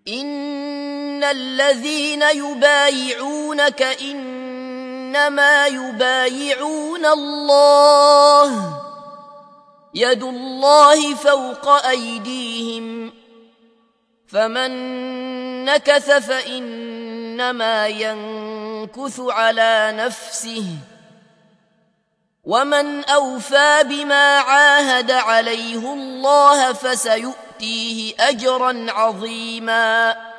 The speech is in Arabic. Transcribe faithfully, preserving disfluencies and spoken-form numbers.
إن الذين يبايعونك إنما يبايعون الله يد الله فوق أيديهم فمن نكث فإنما ينكث على نفسه ومن أوفى بما عاهد عليه الله فسيؤتيه أجرا عظيما.